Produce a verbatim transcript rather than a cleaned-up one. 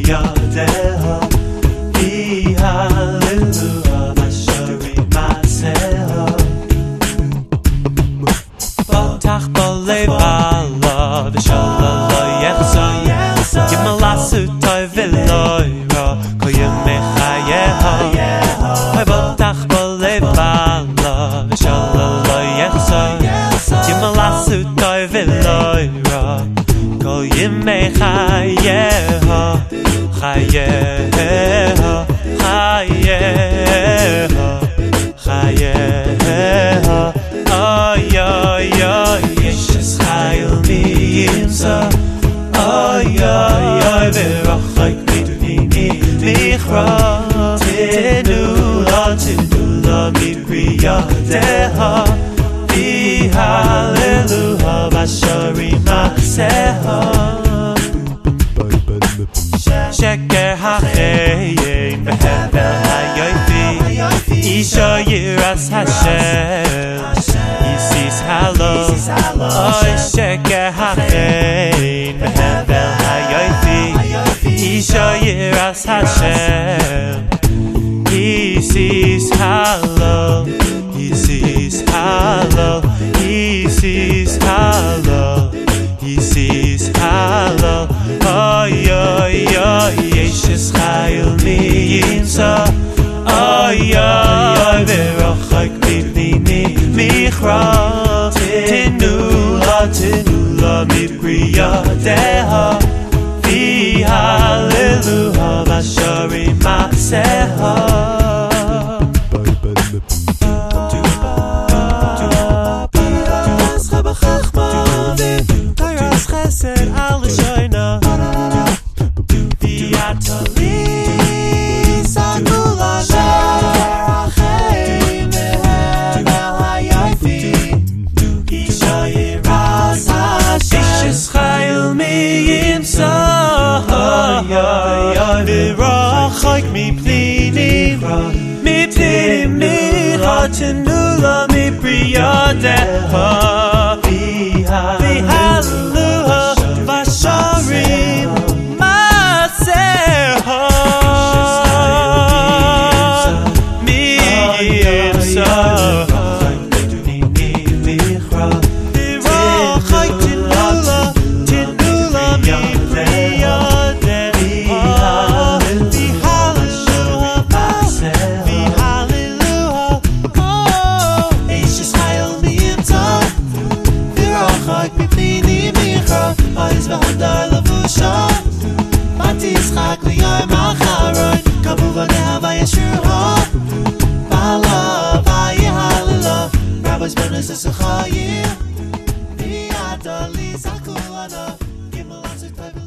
בידיה כי הללויה בשרי מעשיה פותח בלב עלה ושאלה לא יחזור ימלא סוטוי ולא ירא כל ימי חייה פותח בלב עלה ושאלה לא יחזור ימלא סוטוי ולא ירא כל ימי חייה חייה חייה חייה oy oy oy yes khayl mi imsa oy oy oy verachik mit vini mikhra tenu la tenu la mit riyadeha vi hallelujah bashari maseha sheker hachein behevel hayofi isha yiras hashem isis halo oy sheker hachein behevel hayofi isha yiras hashem isis halo isis halo isis halo isis halo oy oy oy yes khayl mi imsa oy oy verachik mit vini mikhra tenu la tenu la mit riyadeha vi hallelujah bashari maseha Like me pleading, me pleading, me heart to nula, me priyadeha, be hallelujah, vasharim, maseha, me imsa. This is a high year. The Adali Sakulana. Give me lots of